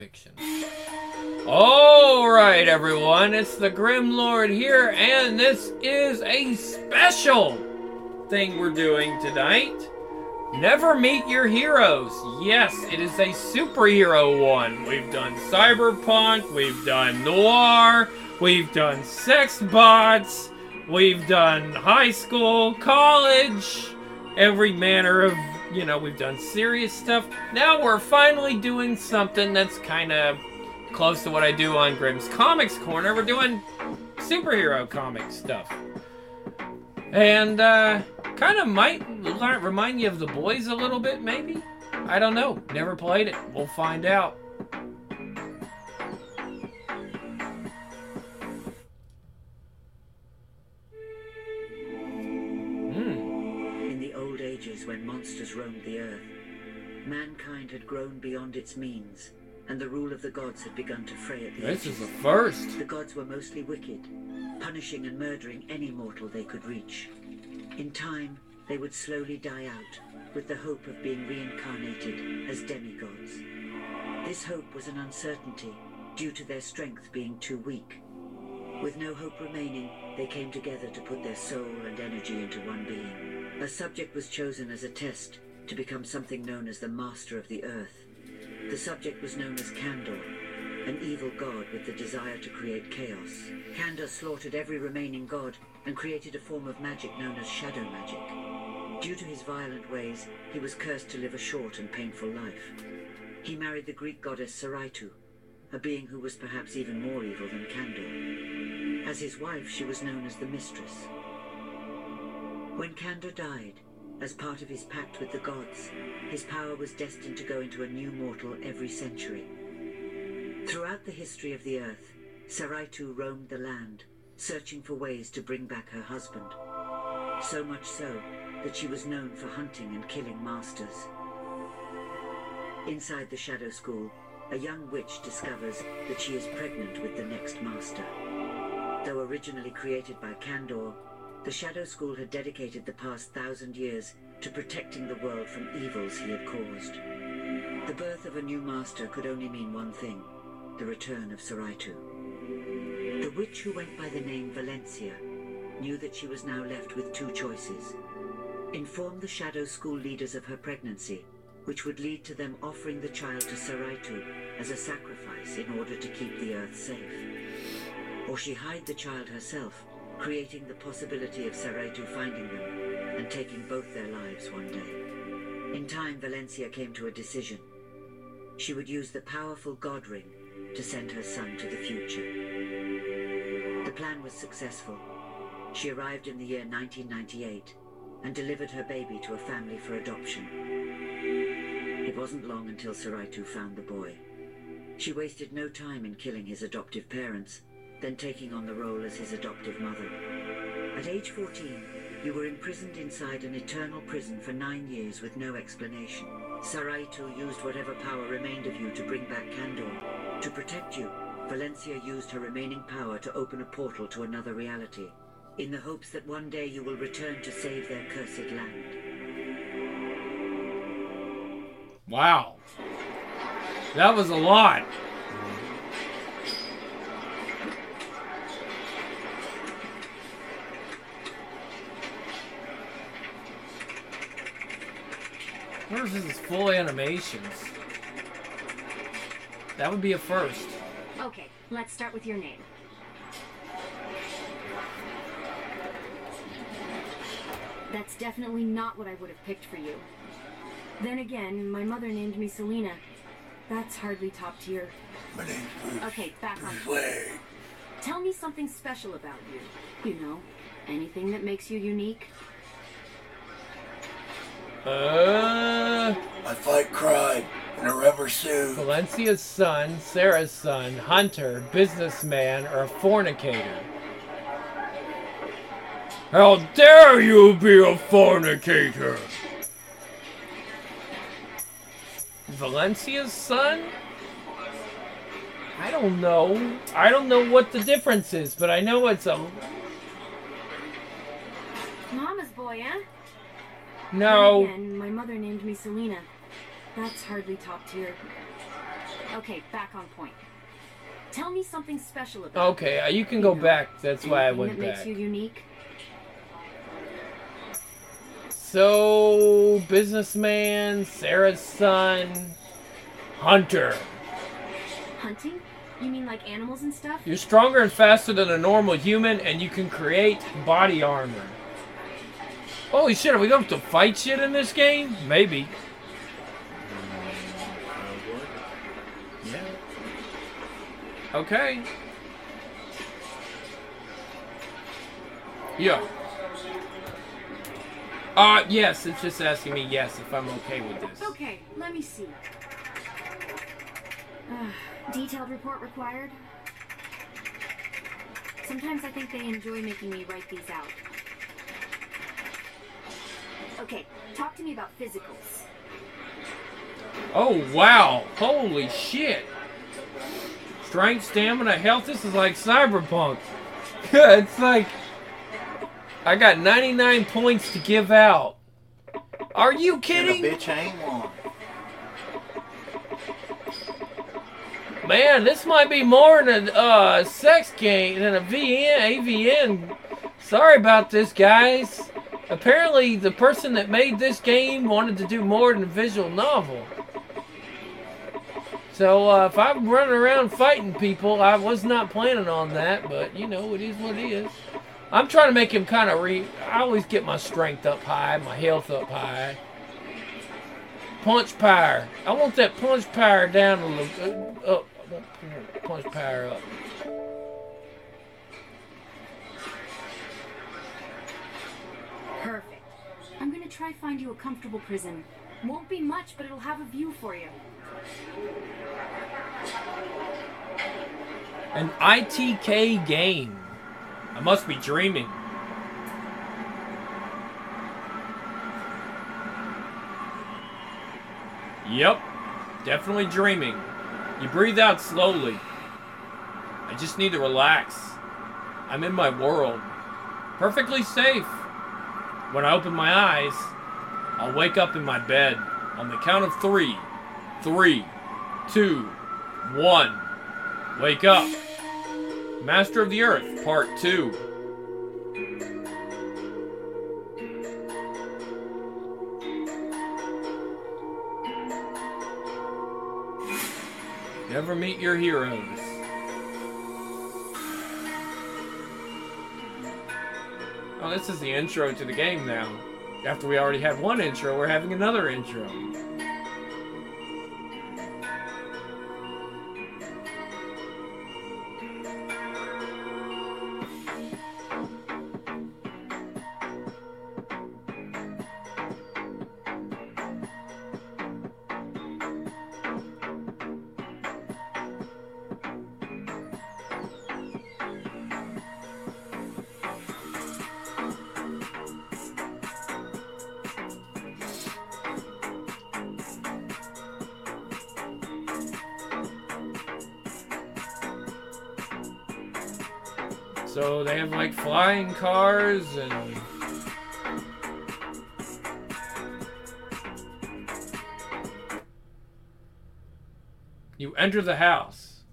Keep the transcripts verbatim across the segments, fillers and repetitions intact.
Fiction. Alright everyone, it's the Grim Lord here, and this is a special thing we're doing tonight. Never Meet Your Heroes. Yes, it is a superhero one. We've done cyberpunk, we've done noir, we've done sex bots, we've done high school, college, every manner of, you know, we've done serious stuff. Now we're finally doing something that's kind of close to what I do on Grimm's Comics Corner. We're doing superhero comic stuff. And, uh, kind of might remind you of The Boys a little bit, maybe? I don't know. Never played it. We'll find out. When monsters roamed the earth, mankind had grown beyond its means, and the rule of the gods had begun to fray at the edges. This is the first. The gods were mostly wicked, punishing and murdering any mortal they could reach. In time, they would slowly die out, with the hope of being reincarnated as demigods. This hope was an uncertainty, due to their strength being too weak. With no hope remaining, they came together to put their soul and energy into one being. A subject was chosen as a test to become something known as the Master of the Earth. The subject was known as Kandor, an evil god with the desire to create chaos. Kandor slaughtered every remaining god and created a form of magic known as shadow magic. Due to his violent ways, he was cursed to live a short and painful life. He married the Greek goddess Saraitu, a being who was perhaps even more evil than Kandor. As his wife, she was known as the Mistress. When Kandor died, as part of his pact with the gods, his power was destined to go into a new mortal every century. Throughout the history of the earth, Saraitu roamed the land, searching for ways to bring back her husband. So much so that she was known for hunting and killing masters. Inside the Shadow School, a young witch discovers that she is pregnant with the next master. Though originally created by Kandor, the Shadow School had dedicated the past thousand years to protecting the world from evils he had caused. The birth of a new master could only mean one thing: the return of Saraitu. The witch, who went by the name Valencia, knew that she was now left with two choices. Inform the Shadow School leaders of her pregnancy, which would lead to them offering the child to Saraitu as a sacrifice in order to keep the earth safe. Or she hide the child herself, creating the possibility of Saraitu finding them and taking both their lives one day. In time, Valencia came to a decision. She would use the powerful God Ring to send her son to the future. The plan was successful. She arrived in the year nineteen ninety-eight and delivered her baby to a family for adoption. It wasn't long until Saraitu found the boy. She wasted no time in killing his adoptive parents, then taking on the role as his adoptive mother. At age fourteen, you were imprisoned inside an eternal prison for nine years with no explanation. Saraitu used whatever power remained of you to bring back Kandor. To protect you, Valencia used her remaining power to open a portal to another reality, in the hopes that one day you will return to save their cursed land. Wow. That was a lot. Where's this full animations? That would be a first. Okay, let's start with your name. That's definitely not what I would have picked for you. Then again, my mother named me Selena. That's hardly top tier. My name's Bruce. Okay, back on. Wayne. Tell me something special about you. You know, anything that makes you unique. Uh, I fight crime in a rubber suit. Valencia's son, Sarah's son, hunter, businessman, or a fornicator. How dare you be a fornicator? Valencia's son? I don't know. I don't know what the difference is, but I know it's a... Mama's boy, huh? No. Then again, my mother named me Selena. That's hardly top tier. Okay, back on point. Tell me something special about Okay, uh, you can go back. That's why I anything went that makes back. you unique. So, businessman, Sarah's son, hunter. Hunting? You mean like animals and stuff? You're stronger and faster than a normal human, and you can create body armor. Holy shit, are we going to have to fight shit in this game? Maybe. Yeah. Okay. Yeah. Uh, yes, it's just asking me yes if I'm okay with this. Okay, let me see. Uh, detailed report required? Sometimes I think they enjoy making me write these out. Okay, talk to me about physicals. Oh, wow. Holy shit. Strength, stamina, health. This is like Cyberpunk. It's like... I got ninety-nine points to give out. Are you And kidding? a bitch ain't one. Man, this might be more than a uh, sex game than a V N, A V N. Sorry about this, guys. Apparently, the person that made this game wanted to do more than a visual novel. So, uh, if I'm running around fighting people, I was not planning on that, but, you know, it is what it is. I'm trying to make him kind of re... I always get my strength up high, my health up high. Punch power. I want that punch power down a little... Uh, up. I want punch power up. Perfect. I'm gonna try find you a comfortable prison. Won't be much, but it'll have a view for you. An I T K game. I must be dreaming. Yep, definitely dreaming. You breathe out slowly. I just need to relax. I'm in my world. Perfectly safe. When I open my eyes, I'll wake up in my bed on the count of three. Three, two, one. Wake up. Master of the Earth, Part two. Never meet your heroes. Oh, this is the intro to the game now. After we already had one intro, we're having another intro. So they have like flying cars and you enter the house.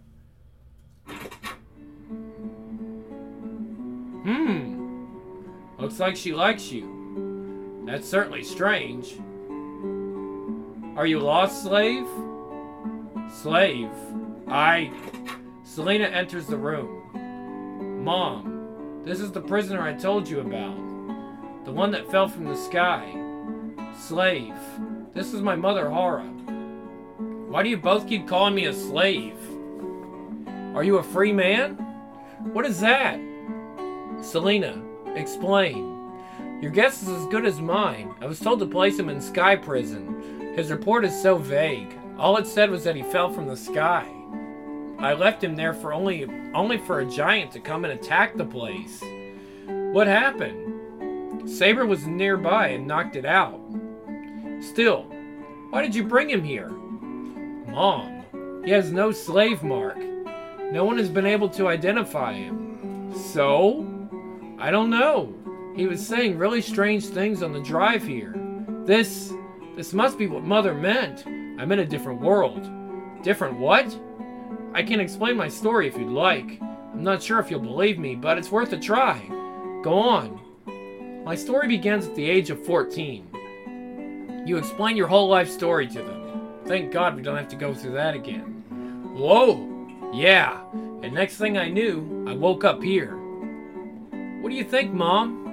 Hmm. Looks like she likes you. That's certainly strange. Are you lost, slave? Slave. I... Selena enters the room. Mom, this is the prisoner I told you about. The one that fell from the sky. Slave, this is my mother, Hara. Why do you both keep calling me a slave? Are you a free man? What is that? Selena, explain. Your guess is as good as mine. I was told to place him in Sky Prison. His report is so vague. All it said was that he fell from the sky. I left him there for only only for a giant to come and attack the place. What happened? Saber was nearby and knocked it out. Still, why did you bring him here? Mom, he has no slave mark. No one has been able to identify him. So? I don't know. He was saying really strange things on the drive here. This, this must be what Mother meant. I'm in a different world. Different what? I can explain my story if you'd like. I'm not sure if you'll believe me, but it's worth a try. Go on. My story begins at the age of fourteen. You explain your whole life story to them. Thank God we don't have to go through that again. Whoa! Yeah. And next thing I knew, I woke up here. What do you think, Mom?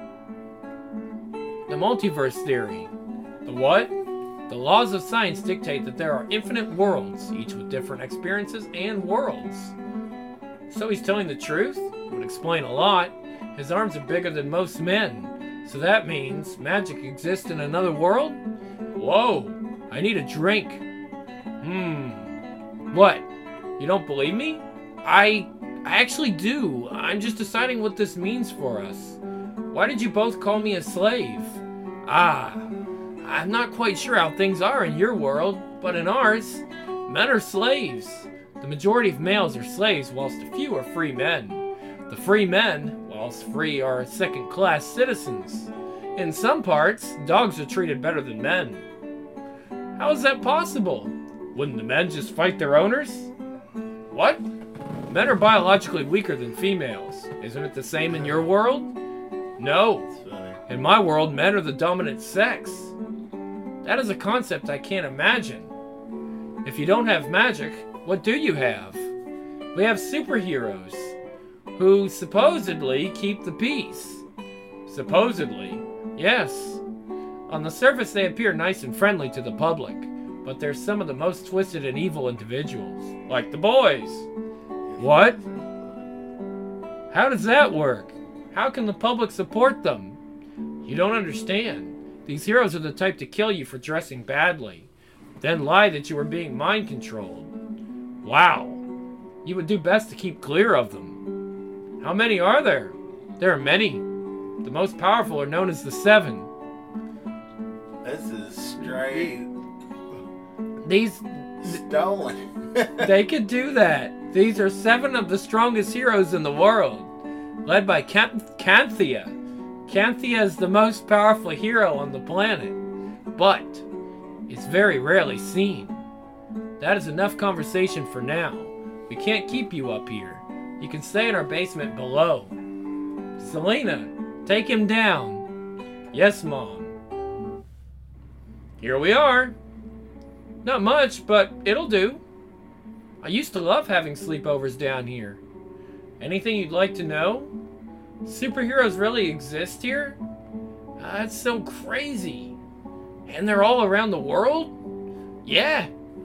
The multiverse theory. The what? The laws of science dictate that there are infinite worlds, each with different experiences and worlds. So he's telling the truth? It would explain a lot. His arms are bigger than most men. So that means magic exists in another world? Whoa! I need a drink. Hmm. What? You don't believe me? I... I actually do. I'm just deciding what this means for us. Why did you both call me a slave? Ah... I'm not quite sure how things are in your world, but in ours, men are slaves. The majority of males are slaves, whilst a few are free men. The free men, whilst free, are second-class citizens. In some parts, dogs are treated better than men. How is that possible? Wouldn't the men just fight their owners? What? Men are biologically weaker than females. Isn't it the same in your world? No. In my world, men are the dominant sex. That is a concept I can't imagine. If you don't have magic, what do you have? We have superheroes, who supposedly keep the peace. Supposedly, yes. On the surface they appear nice and friendly to the public, but they're some of the most twisted and evil individuals, like the boys. What? How does that work? How can the public support them? You don't understand. These heroes are the type to kill you for dressing badly, then lie that you were being mind-controlled. Wow. You would do best to keep clear of them. How many are there? There are many. The most powerful are known as the Seven. This is straight These... stolen. They could do that. These are seven of the strongest heroes in the world, led by Canthea. Canthea is the most powerful hero on the planet, but it's very rarely seen. That is enough conversation for now. We can't keep you up here. You can stay in our basement below. Selena, take him down. Yes, Mom. Here we are. Not much, but it'll do. I used to love having sleepovers down here. Anything you'd like to know? Superheroes really exist here? Uh, that's so crazy. And they're all around the world? Yeah.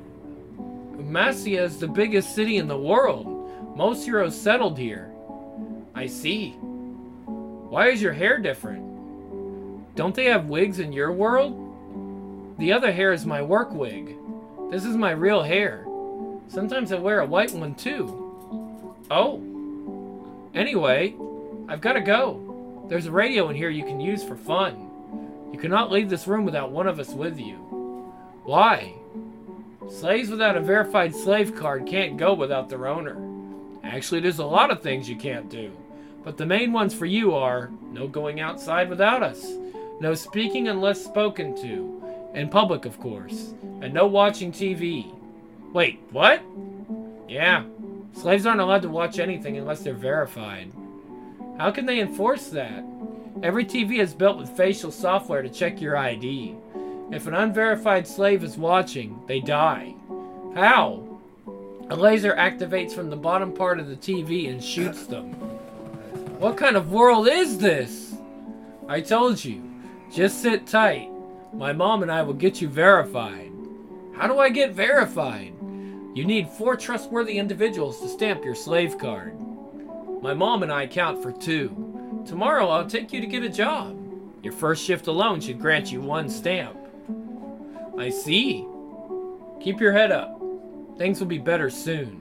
Masia is the biggest city in the world. Most heroes settled here. I see. Why is your hair different? Don't they have wigs in your world? The other hair is my work wig. This is my real hair. Sometimes I wear a white one too. Oh. Anyway, I've got to go. There's a radio in here you can use for fun. You cannot leave this room without one of us with you. Why? Slaves without a verified slave card can't go without their owner. Actually, there's a lot of things you can't do. But the main ones for you are no going outside without us, no speaking unless spoken to, in public of course, and no watching T V. Wait, what? Yeah, slaves aren't allowed to watch anything unless they're verified. How can they enforce that? Every T V is built with facial software to check your I D. If an unverified slave is watching, they die. How? A laser activates from the bottom part of the T V and shoots them. What kind of world is this? I told you, just sit tight. My mom and I will get you verified. How do I get verified? You need four trustworthy individuals to stamp your slave card. My mom and I count for two. Tomorrow I'll take you to get a job. Your first shift alone should grant you one stamp. I see. Keep your head up. Things will be better soon.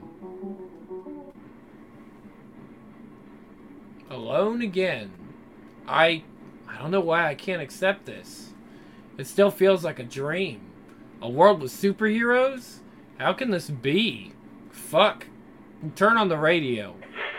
Alone again. I... I don't know why I can't accept this. It still feels like a dream. A world with superheroes? How can this be? Fuck. Turn on the radio.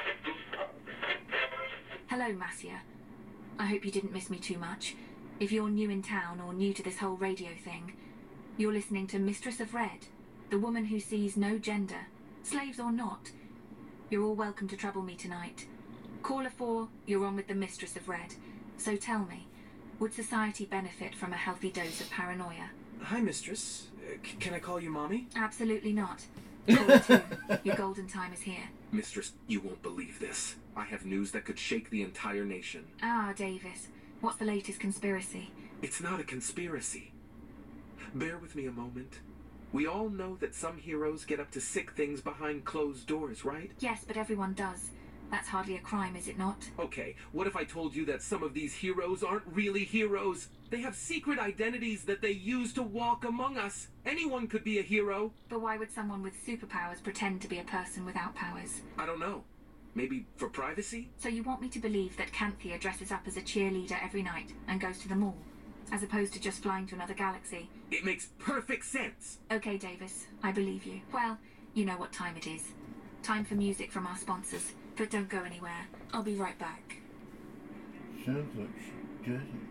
Hello, Masia. I hope you didn't miss me too much. If you're new in town or new to this whole radio thing, you're listening to Mistress of Red. The woman who sees no gender, slaves or not. You're all welcome to trouble me tonight. Caller four, you're on with the Mistress of Red. So tell me, would society benefit from a healthy dose of paranoia? Hi, Mistress. Uh, c- can I call you Mommy? Absolutely not. Caller two, your golden time is here. Mistress, you won't believe this. I have news that could shake the entire nation. Ah, Davis. What's the latest conspiracy? It's not a conspiracy. Bear with me a moment. We all know that some heroes get up to sick things behind closed doors, right? Yes, but everyone does. That's hardly a crime, is it not? Okay, what if I told you that some of these heroes aren't really heroes? They have secret identities that they use to walk among us. Anyone could be a hero. But why would someone with superpowers pretend to be a person without powers? I don't know. Maybe for privacy? So you want me to believe that Canthea dresses up as a cheerleader every night and goes to the mall, as opposed to just flying to another galaxy? It makes perfect sense. Okay, Davis, I believe you. Well, you know what time it is. Time for music from our sponsors. But don't go anywhere. I'll be right back. Sounds like she doesn't believe.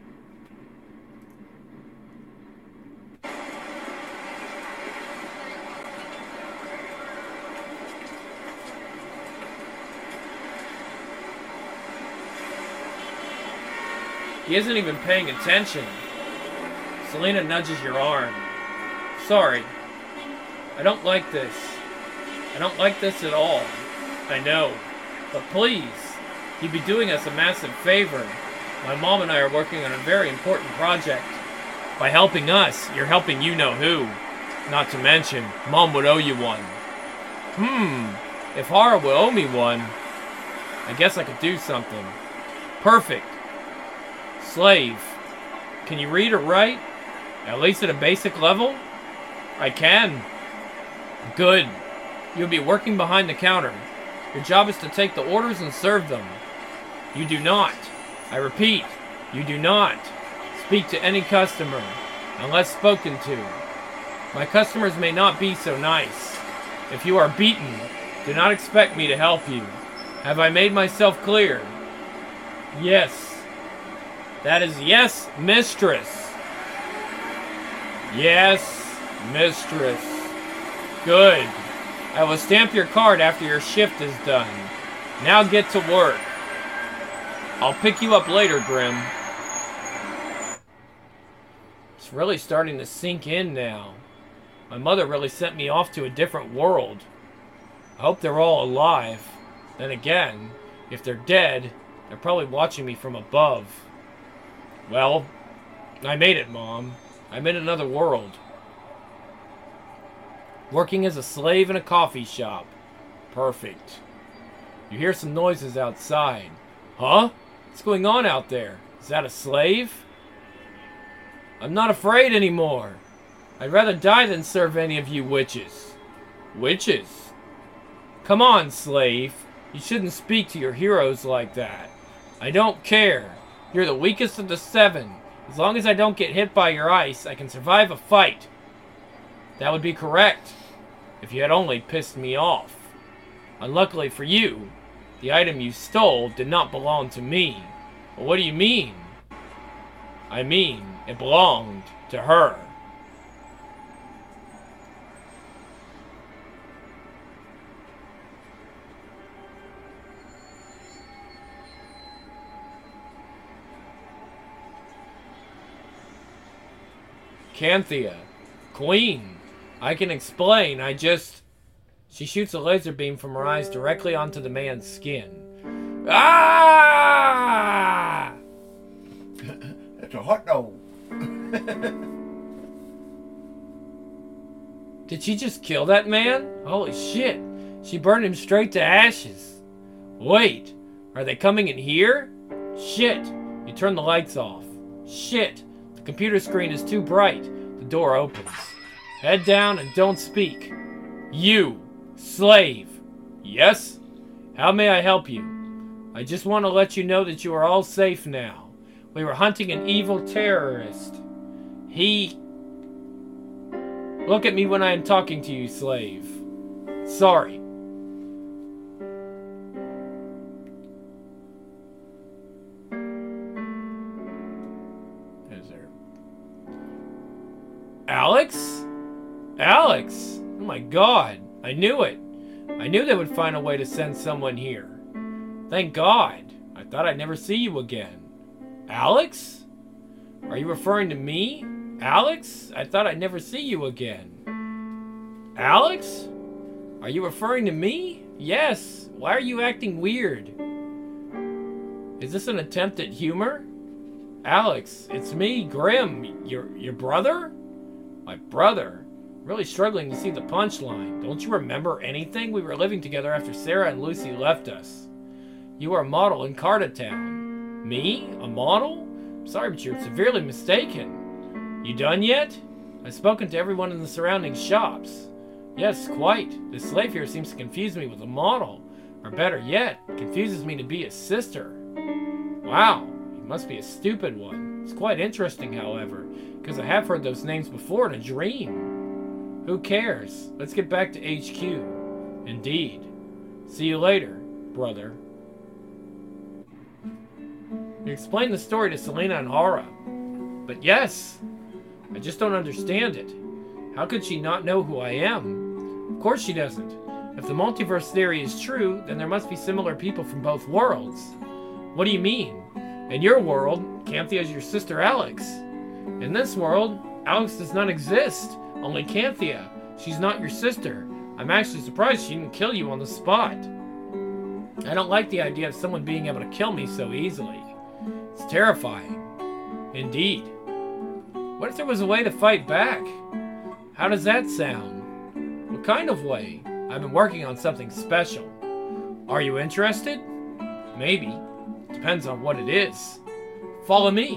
He isn't even paying attention. Selena nudges your arm. Sorry. I don't like this. I don't like this at all. I know. But please, you'd be doing us a massive favor. My mom and I are working on a very important project. By helping us, you're helping you-know-who. Not to mention, Mom would owe you one. Hmm. If Hara would owe me one, I guess I could do something. Perfect. Slave. Can you read or write? At least at a basic level? I can. Good. You'll be working behind the counter. Your job is to take the orders and serve them. You do not, I repeat, you do not speak to any customer unless spoken to. My customers may not be so nice. If you are beaten, do not expect me to help you. Have I made myself clear? Yes. That is yes, mistress. Yes, mistress. Good. I will stamp your card after your shift is done. Now get to work. I'll pick you up later, Grim. It's really starting to sink in now. My mother really sent me off to a different world. I hope they're all alive. Then again, if they're dead, they're probably watching me from above. Well, I made it, Mom. I'm in another world. Working as a slave in a coffee shop. Perfect. You hear some noises outside. Huh? What's going on out there? Is that a slave? I'm not afraid anymore. I'd rather die than serve any of you witches. Witches? Come on, slave. You shouldn't speak to your heroes like that. I don't care. You're the weakest of the seven. As long as I don't get hit by your ice, I can survive a fight. That would be correct, if you had only pissed me off. Unluckily for you, the item you stole did not belong to me. Well, what do you mean? I mean, it belonged to her. Canthea. Queen. I can explain, I just... She shoots a laser beam from her eyes directly onto the man's skin. Ah! That's a hot dog. Did she just kill that man? Holy shit. She burned him straight to ashes. Wait, are they coming in here? Shit, you turn the lights off. Shit, the computer screen is too bright. The door opens. Head down and don't speak. You, slave. Yes? How may I help you? I just want to let you know that you are all safe now. We were hunting an evil terrorist. He... Look at me when I am talking to you, slave. Sorry. Is there... Alex? Alex! God, I knew it. I knew they would find a way to send someone here. Thank God. I thought I'd never see you again. Alex? Are you referring to me? Alex? I thought I'd never see you again. Alex? Are you referring to me? Yes. Why are you acting weird? Is this an attempt at humor? Alex, it's me, Grim. Your your brother? My brother? Really struggling to see the punchline. Don't you remember anything? We were living together after Sarah and Lucy left us. You were a model in Cartertown. Me? A model? Sorry, but you're severely mistaken. You done yet? I've spoken to everyone in the surrounding shops. Yes, quite. This slave here seems to confuse me with a model. Or better yet, confuses me to be his sister. Wow, he must be a stupid one. It's quite interesting, however, because I have heard those names before in a dream. Who cares? Let's get back to H Q. Indeed. See you later, brother. You explained the story to Selena and Hara. But yes, I just don't understand it. How could she not know who I am? Of course she doesn't. If the multiverse theory is true, then there must be similar people from both worlds. What do you mean? In your world, Canthia is your sister Alex. In this world, Alex does not exist. Only Canthia. She's not your sister. I'm actually surprised she didn't kill you on the spot. I don't like the idea of someone being able to kill me so easily. It's terrifying. Indeed. What if there was a way to fight back? How does that sound? What kind of way? I've been working on something special. Are you interested? Maybe. Depends on what it is. Follow me.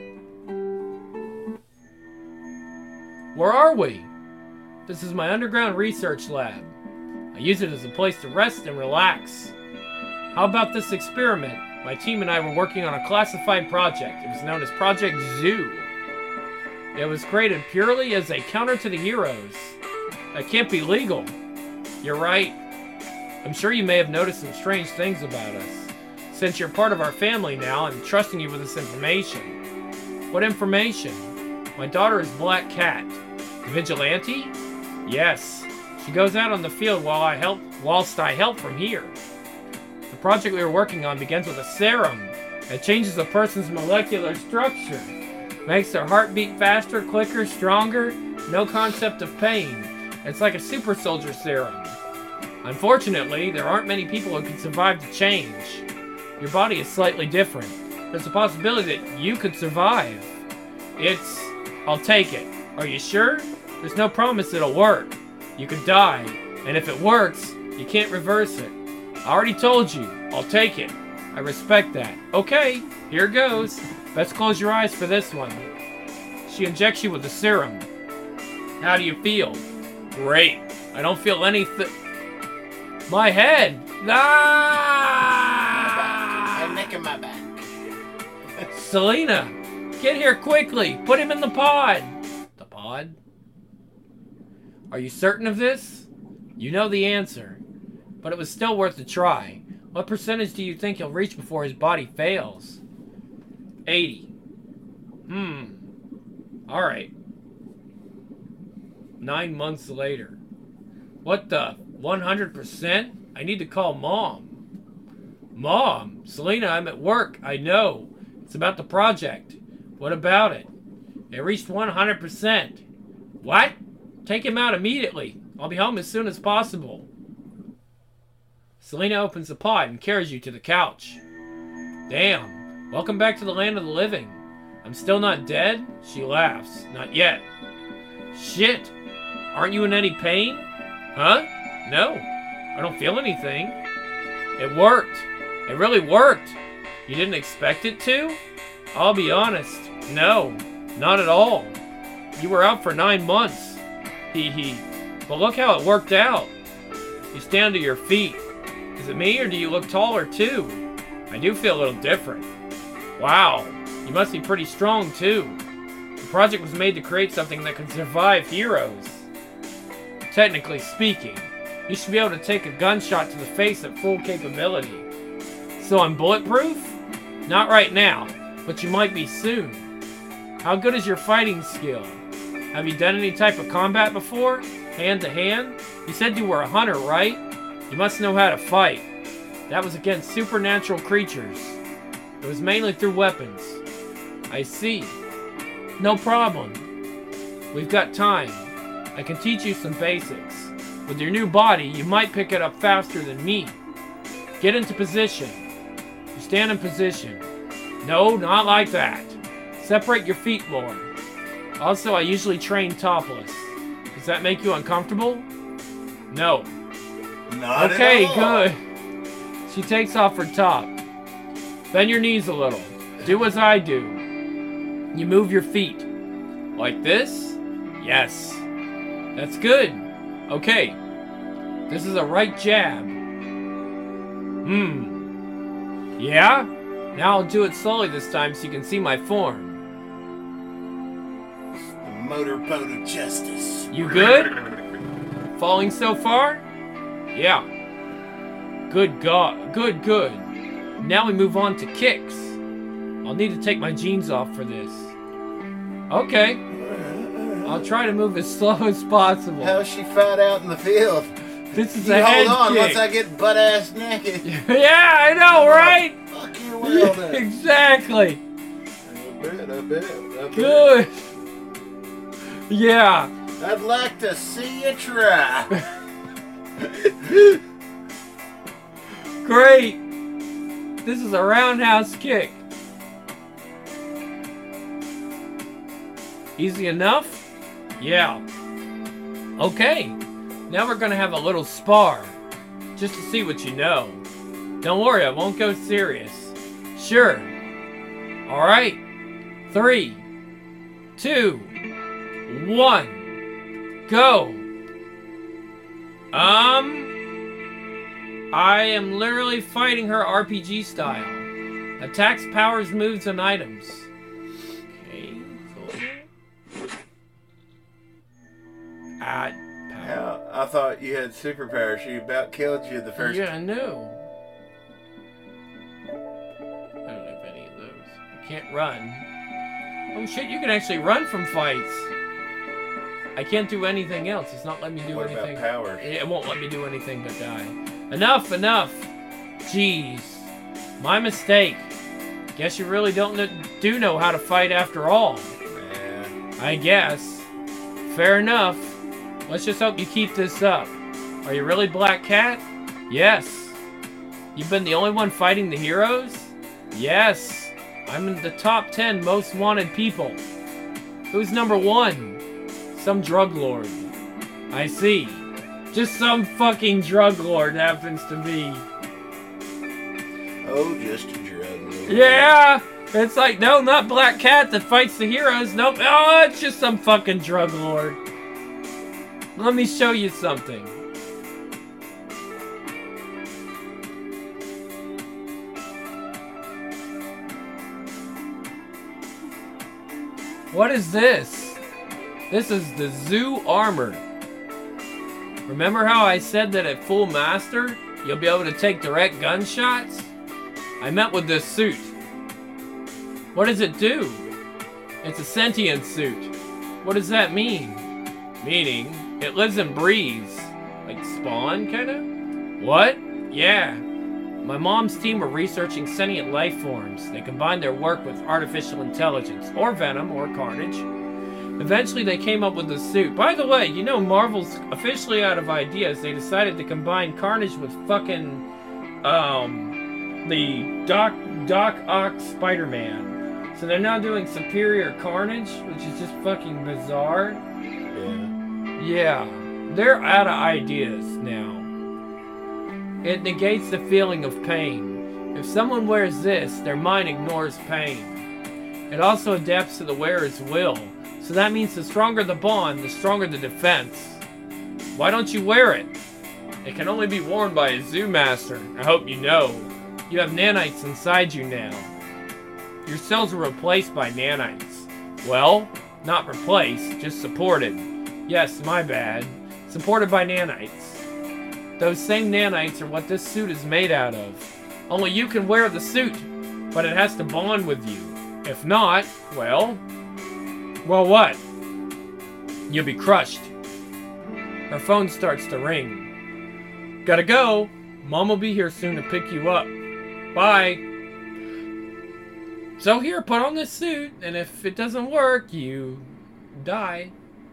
Where are we? This is my underground research lab. I use it as a place to rest and relax. How about this experiment? My team and I were working on a classified project. It was known as Project Zoo. It was created purely as a counter to the heroes. That can't be legal. You're right. I'm sure you may have noticed some strange things about us. Since you're part of our family now, I'm trusting you with this information. What information? My daughter is Black Cat. A vigilante? Yes. She goes out on the field while I help, whilst I help from here. The project we were working on begins with a serum that changes a person's molecular structure. Makes their heart beat faster, quicker, stronger. No concept of pain. It's like a super soldier serum. Unfortunately, there aren't many people who can survive the change. Your body is slightly different. There's a possibility that you could survive. It's... I'll take it. Are you sure? There's no promise it'll work. You could die. And if it works, you can't reverse it. I already told you. I'll take it. I respect that. Okay, here goes. Best close your eyes for this one. She injects you with the serum. How do you feel? Great. I don't feel anything. My head. Ah! My neck and my back. Selena, get here quickly. Put him in the pod. The pod? Are you certain of this? You know the answer. But it was still worth a try. What percentage do you think he'll reach before his body fails? eighty. Hmm. Alright. Nine months later. What the? one hundred percent? I need to call Mom. Mom! Selena, I'm at work. I know. It's about the project. What about it? It reached one hundred percent. What? Take him out immediately. I'll be home as soon as possible. Selena opens the pod and carries you to the couch. Damn. Welcome back to the land of the living. I'm still not dead? She laughs. Not yet. Shit. Aren't you in any pain? Huh? No. I don't feel anything. It worked. It really worked. You didn't expect it to? I'll be honest. No. Not at all. You were out for nine months. Hee hee. But look how it worked out. You stand to your feet. Is it me or do you look taller too? I do feel a little different. Wow. You must be pretty strong too. The project was made to create something that can survive heroes. Technically speaking, you should be able to take a gunshot to the face at full capability. So I'm bulletproof? Not right now, but you might be soon. How good is your fighting skill? Have you done any type of combat before? Hand to hand? You said you were a hunter, right? You must know how to fight. That was against supernatural creatures. It was mainly through weapons. I see. No problem. We've got time. I can teach you some basics. With your new body, you might pick it up faster than me. Get into position. You stand in position. No, not like that. Separate your feet more. Also, I usually train topless. Does that make you uncomfortable? No. Not okay, at all. good. She takes off her top. Bend your knees a little. Do as I do. You move your feet. Like this? Yes. That's good. Okay. This is a right jab. Hmm. Yeah? Now I'll do it slowly this time so you can see my form. The motorboat of justice. You good? Falling so far? Yeah. Good God. Good, good. Now we move on to kicks. I'll need to take my jeans off for this. Okay. I'll try to move as slow as possible. How's she fat out in the field? This is You a head hold on kick. once I get butt ass naked. Yeah, I know, right? Fuck your world then. Exactly. I bet, I bet, I bet. Good. Yeah. I'd like to see you try. Great. This is a roundhouse kick. Easy enough? Yeah. Okay. Now we're gonna have a little spar. Just to see what you know. Don't worry, I won't go serious. Sure. Alright. Three. Two. One. Go. Um... I am literally fighting her R P G style. Attacks, powers, moves, and items. Okay. So... Add power. Yeah, I thought you had superpowers. She about killed you the first Yeah, I know. I don't have any of those. I can't run. Oh shit, you can actually run from fights. I can't do anything else. It's not letting me do What anything. about powers? It won't let me do anything but die. Enough, enough. Jeez. My mistake. Guess you really don't kn- do know how to fight after all. Yeah. I guess. Fair enough. Let's just hope you keep this up. Are you really Black Cat? Yes. You've been the only one fighting the heroes? Yes. I'm in the top ten most wanted people. Who's number one? Some drug lord. I see. Just some fucking drug lord happens to be. Oh, just a drug lord. Yeah! It's like, no, not Black Cat that fights the heroes. Nope. Oh, it's just some fucking drug lord. Let me show you something. What is this? This is the Zoo armor. Remember how I said that at full master, you'll be able to take direct gunshots? I meant with this suit. What does it do? It's a sentient suit. What does that mean? Meaning, it lives and breathes. Like Spawn, kinda? What? Yeah. My mom's team were researching sentient life forms. They combined their work with artificial intelligence, or Venom, or Carnage. Eventually they came up with the suit. By the way, you know Marvel's officially out of ideas. They decided to combine Carnage with fucking, um, the Doc, Doc Ock Spider-Man. So they're now doing Superior Carnage, which is just fucking bizarre. Yeah. Yeah, they're out of ideas now. It negates the feeling of pain. If someone wears this, their mind ignores pain. It also adapts to the wearer's will. So that means the stronger the bond, the stronger the defense. Why don't you wear it? It can only be worn by a zoo master. I hope you know. You have nanites inside you now. Your cells were replaced by nanites. Well, not replaced, just supported. Yes, my bad. Supported by nanites. Those same nanites are what this suit is made out of. Only you can wear the suit, but it has to bond with you. If not, well... Well, what? You'll be crushed. Her phone starts to ring. Gotta go. Mom will be here soon to pick you up. Bye. So here, put on this suit, and if it doesn't work, you die.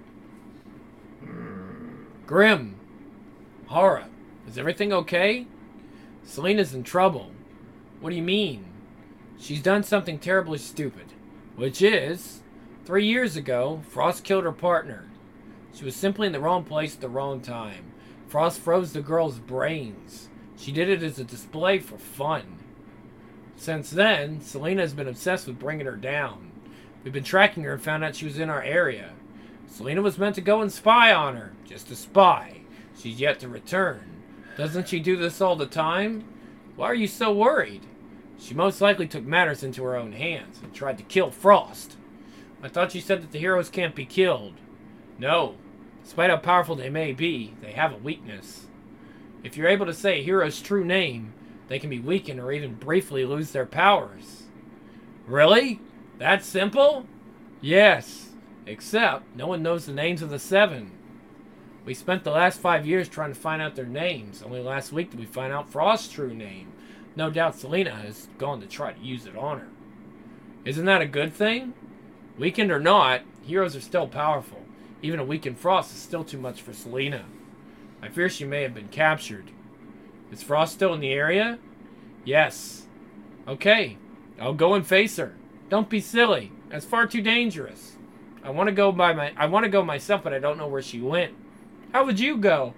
Grim. Hara, is everything okay? Selena's in trouble. What do you mean? She's done something terribly stupid. Which is, three years ago, Frost killed her partner. She was simply in the wrong place at the wrong time. Frost froze the girl's brains. She did it as a display for fun. Since then, Selena has been obsessed with bringing her down. We've been tracking her and found out she was in our area. Selena was meant to go and spy on her. Just a spy. She's yet to return. Doesn't she do this all the time? Why are you so worried? She most likely took matters into her own hands and tried to kill Frost. I thought you said that the heroes can't be killed. No. Despite how powerful they may be, they have a weakness. If you're able to say a hero's true name, they can be weakened or even briefly lose their powers. Really? That simple? Yes. Except, no one knows the names of the seven. We spent the last five years trying to find out their names. Only last week did we find out Frost's true name. No doubt Selena has gone to try to use it on her. Isn't that a good thing? Weakened or not, heroes are still powerful. Even a weakened Frost is still too much for Selena. I fear she may have been captured. Is Frost still in the area? Yes. Okay, I'll go and face her. Don't be silly. That's far too dangerous. I want to go by my. I want to go myself, but I don't know where she went. How would you go?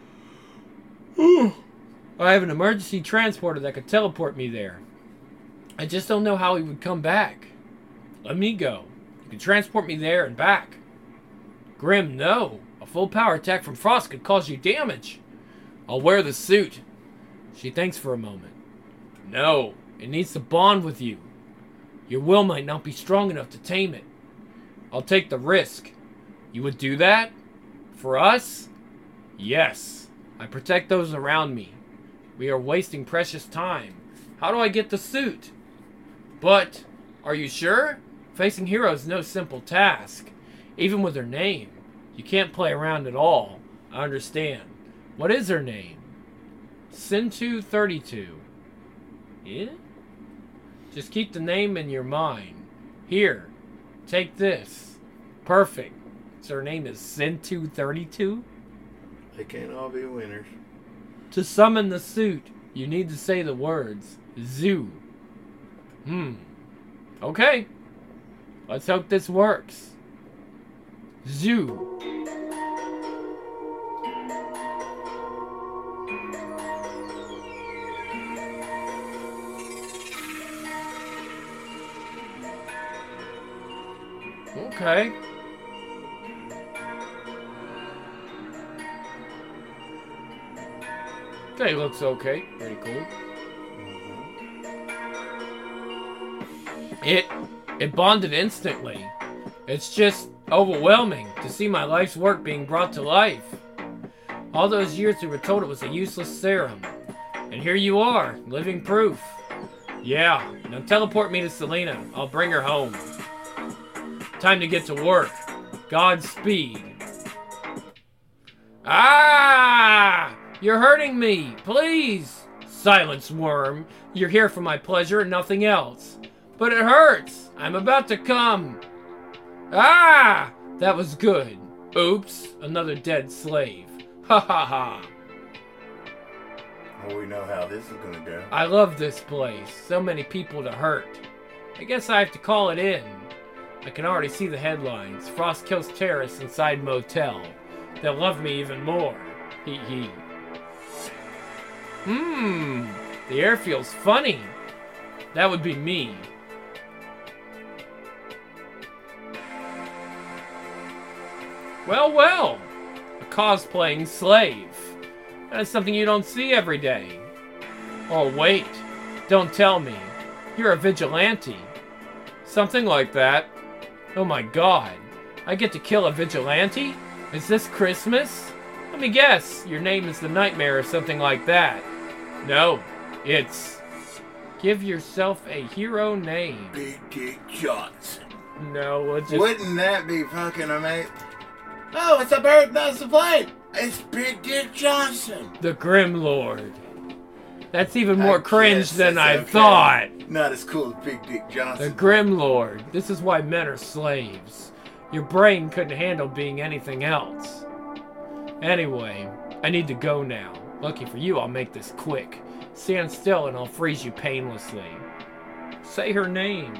I have an emergency transporter that could teleport me there. I just don't know how he would come back. Let me go. You can transport me there and back. Grim, no. A full power attack from Frost could cause you damage. I'll wear the suit. She thinks for a moment. No, it needs to bond with you. Your will might not be strong enough to tame it. I'll take the risk. You would do that? For us? Yes. I protect those around me. We are wasting precious time. How do I get the suit? But, are you sure? Facing heroes is no simple task. Even with her name. You can't play around at all. I understand. What is her name? Sintu thirty-two. Yeah? Just keep the name in your mind. Here, take this. Perfect. So her name is Sintu thirty-two? They can't all be winners. To summon the suit, you need to say the words Zoo. Hmm. Okay. Let's hope this works. Zoo. Okay. Okay, looks okay. Pretty cool. It it bonded instantly. It's just overwhelming to see my life's work being brought to life. All those years we were told it was a useless serum. And here you are, living proof. Yeah, now teleport me to Selena. I'll bring her home. Time to get to work. Godspeed. Ah! You're hurting me. Please. Silence, worm. You're here for my pleasure and nothing else. But it hurts. I'm about to come. Ah! That was good. Oops. Another dead slave. Ha ha ha. Well, we know how this is gonna go. I love this place. So many people to hurt. I guess I have to call it in. I can already see the headlines. Frost kills terrorists inside motel. They'll love me even more. Hee hee. Hmm. The air feels funny. That would be me. Well, well. A cosplaying slave. That is something you don't see every day. Oh, wait. Don't tell me. You're a vigilante. Something like that. Oh my god. I get to kill a vigilante? Is this Christmas? Let me guess. Your name is the Nightmare or something like that. No. It's... Give yourself a hero name. Big Dick Johnson. No, we'll just... Wouldn't that be fucking amazing? Oh, it's a bird, that's a plane. It's Big Dick Johnson. The Grim Lord. That's even more I cringe guess than I that's okay. thought. Not as cool as Big Dick The Johnson. Grim Lord. This is why men are slaves. Your brain couldn't handle being anything else. Anyway, I need to go now. Lucky for you, I'll make this quick. Stand still and I'll freeze you painlessly. Say her name.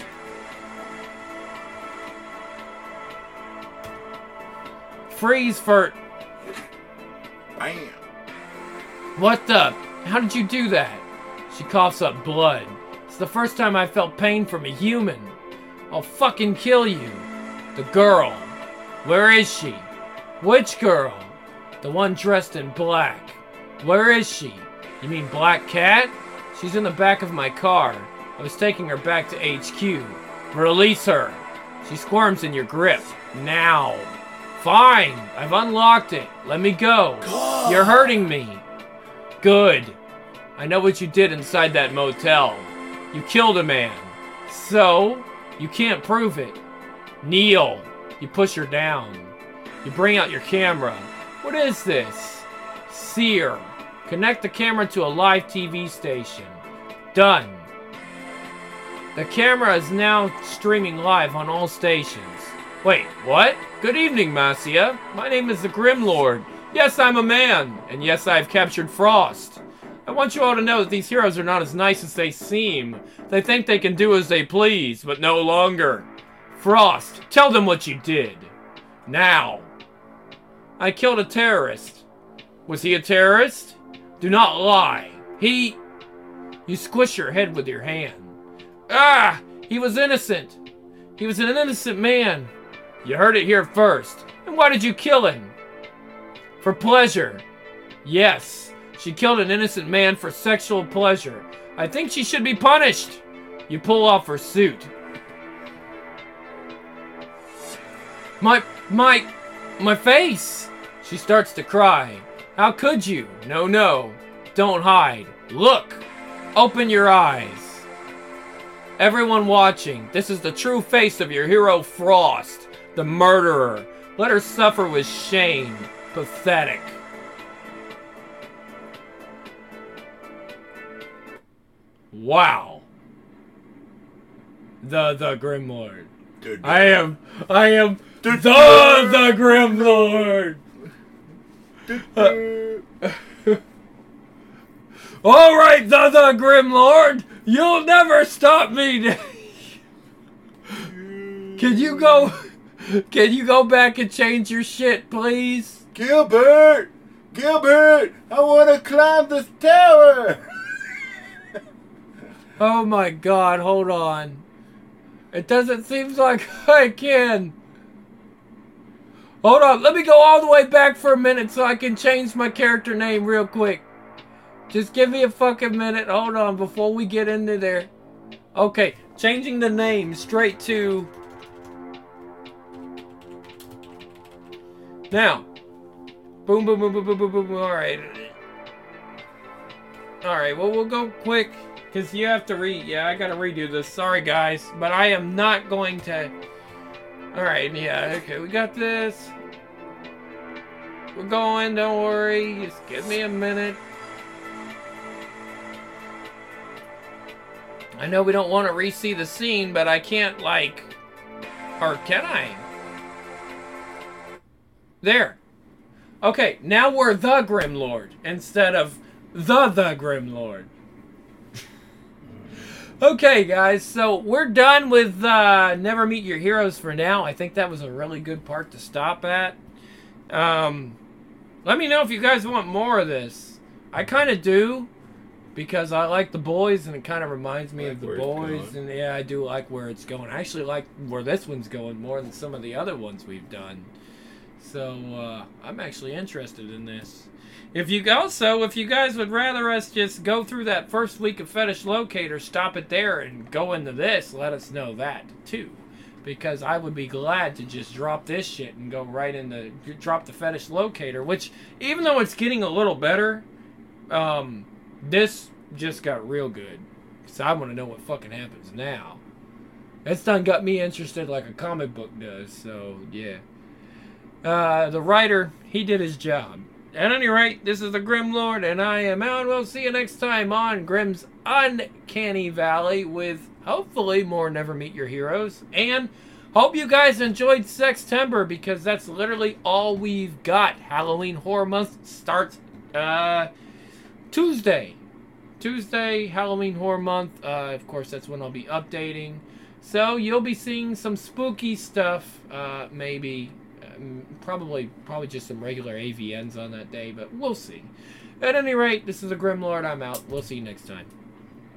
Freeze for... Bam. What the? How did you do that? She coughs up blood. It's the first time I felt pain from a human. I'll fucking kill you. The girl. Where is she? Which girl? The one dressed in black. Where is she? You mean Black Cat? She's in the back of my car. I was taking her back to H Q. Release her. She squirms in your grip. Now. Fine. I've unlocked it. Let me go. God. You're hurting me. Good. I know what you did inside that motel. You killed a man. So, you can't prove it. Kneel. You push her down. You bring out your camera. What is this? Seer. Connect the camera to a live T V station. Done. The camera is now streaming live on all stations. Wait, what? Good evening, Marcia. My name is the Grim Lord. Yes, I'm a man. And yes, I've captured Frost. I want you all to know that these heroes are not as nice as they seem. They think they can do as they please, but no longer. Frost, tell them what you did. Now. I killed a terrorist. Was he a terrorist? Do not lie. He... You squish your head with your hand. Ah! He was innocent. He was an innocent man. You heard it here first. And why did you kill him? For pleasure. Yes, she killed an innocent man for sexual pleasure. I think she should be punished. You pull off her suit. My, my, my face. She starts to cry. How could you? No, no. Don't hide. Look. Open your eyes. Everyone watching, this is the true face of your hero Frost, the murderer. Let her suffer with shame. Pathetic. Wow. The the Grim Lord. Dude, I am I am the the Grim Lord. Uh, all right, the the Grim Lord. You'll never stop me. Can you go? Can you go back and change your shit, please? Gilbert! Gilbert! I want to climb this tower! Oh my god, hold on. It doesn't seem like I can. Hold on, let me go all the way back for a minute so I can change my character name real quick. Just give me a fucking minute. Hold on, before we get into there. Okay, changing the name straight to... Now. Boom, boom, boom, boom, boom, boom, boom. Alright. Alright, well, we'll go quick. Because you have to re... Yeah, I gotta redo this. Sorry, guys. But I am not going to... Alright, yeah, okay, we got this. We're going, don't worry. Just give me a minute. I know we don't want to re-see the scene, but I can't, like... Or can I? There. Okay, now we're the Grim Lord instead of the the Grim Lord. Okay, guys, so we're done with uh, Never Meet Your Heroes for now. I think that was a really good part to stop at. Um, let me know if you guys want more of this. I kind of do, because I like The Boys, and it kind of reminds me Like of The where it's Boys. going. And yeah, I do like where it's going. I actually like where this one's going more than some of the other ones we've done. So, uh, I'm actually interested in this. If you also, if you guys would rather us just go through that first week of Fetish Locator, stop it there and go into this, let us know that, too. Because I would be glad to just drop this shit and go right into, drop the Fetish Locator, which, even though it's getting a little better, um, this just got real good. Because I want to know what fucking happens now. It's done got me interested like a comic book does, so, yeah. Uh, the writer, he did his job. At any rate, this is the Grim Lord, and I am out. We'll see you next time on Grimm's Uncanny Valley with, hopefully, more Never Meet Your Heroes. And hope you guys enjoyed Sextember, because that's literally all we've got. Halloween Horror Month starts uh, Tuesday. Tuesday, Halloween Horror Month. Uh, of course, that's when I'll be updating. So you'll be seeing some spooky stuff, uh, maybe. Um, probably probably just some regular A V Ns on that day, but we'll see. At any rate, this is the Grim Lord. I'm out. We'll see you next time.